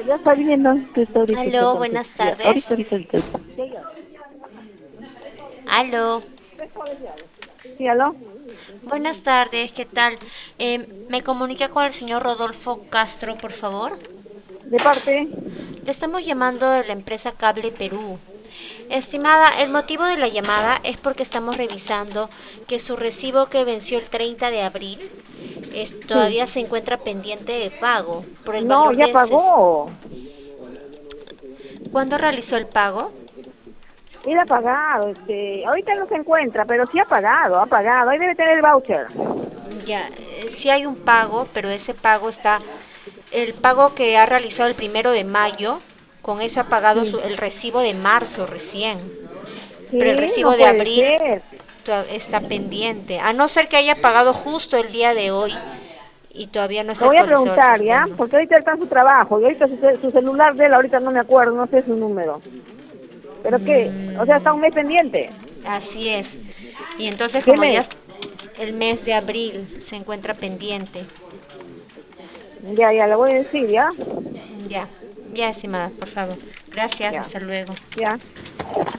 Ya está viniendo, que está ahorita, Aló, entonces. buenas Ya, tardes. ahorita. Aló, Sí, aló. buenas tardes, ¿qué tal? ¿Me comunica con el señor Rodolfo Castro, por favor? De parte. Le estamos llamando de la empresa Cable Perú. Estimada, el motivo de la llamada es porque estamos revisando que su recibo que venció el 30 de abril Sí. todavía se encuentra pendiente de pago por el No, valor ya de... pagó. ¿Cuándo realizó el pago? Él ha pagado, ahorita no se encuentra, pero sí ha pagado, ha pagado. Ahí debe tener el voucher. Ya, sí hay un pago, pero ese pago está, el pago que ha realizado el 1 de mayo, con eso ha pagado Sí. el recibo de marzo recién, pero el Sí, recibo no de puede abril ser. está pendiente, a no ser que haya pagado justo el día de hoy y todavía no Le se voy a actualizado el preguntar, ¿ya? sistema. Porque ahorita está en su trabajo y ahorita su celular de él, ahorita no me acuerdo, no sé su número. ¿Pero qué? O sea, está un mes Mm, pendiente. así es. Y entonces ¿Qué como ya mes? el mes de abril se encuentra pendiente. Ya, le voy a decir, ¿ya? Ya, ya, estimada, por favor. Gracias, Ya, hasta luego. ya.